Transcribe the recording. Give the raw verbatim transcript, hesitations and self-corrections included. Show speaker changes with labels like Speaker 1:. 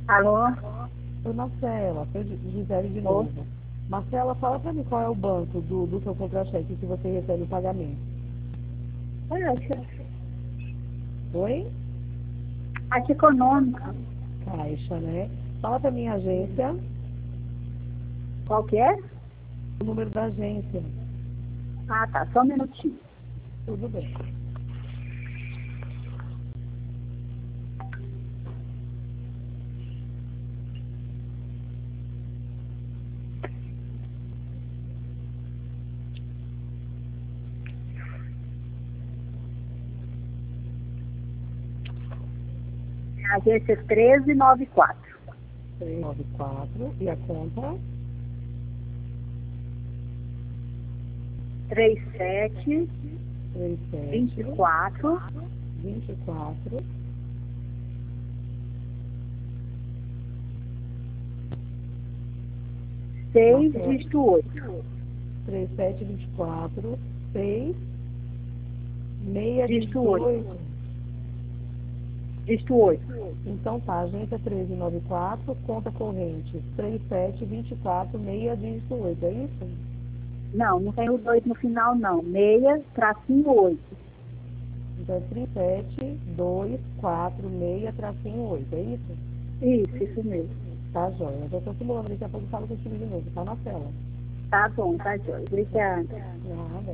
Speaker 1: Alô?
Speaker 2: Oi, Marcela, foi Gi- Gisele de
Speaker 1: Oi?
Speaker 2: novo. Marcela, fala para mim qual é o banco do, do seu contra-cheque que você recebe o pagamento.
Speaker 1: Caixa.
Speaker 2: Oi?
Speaker 1: Caixa econômica.
Speaker 2: Caixa, né? Fala para mim a agência,
Speaker 1: Qual que é?
Speaker 2: o número da agência.
Speaker 1: Ah, tá. Só um minutinho.
Speaker 2: Tudo bem.
Speaker 1: Agência treze noventa e quatro.
Speaker 2: Três nove quatro e a conta
Speaker 1: trinta e sete,
Speaker 2: três
Speaker 1: vinte
Speaker 2: sete
Speaker 1: e quatro,
Speaker 2: vinte e quatro
Speaker 1: seis,
Speaker 2: Marcela,
Speaker 1: dígito oito.
Speaker 2: três sete vinte e quatro seis seis
Speaker 1: Dígito
Speaker 2: dígito
Speaker 1: oito.
Speaker 2: oito.
Speaker 1: Dígito oito.
Speaker 2: Então tá, agência treze noventa e quatro, conta corrente trinta e sete vinte e quatro seis dígito oito, é isso?
Speaker 1: Não, não tem o dois no final, não. Meia, tracinho oito.
Speaker 2: Então é trinta e sete dois quatro seis tracinho oito, é isso?
Speaker 1: Isso, isso mesmo.
Speaker 2: Tá, joia. Eu já tô simulando, daqui a pouco eu falo contigo de novo, tá na tela.
Speaker 1: Tá bom, tá, Joia. Obrigada.
Speaker 2: Nada.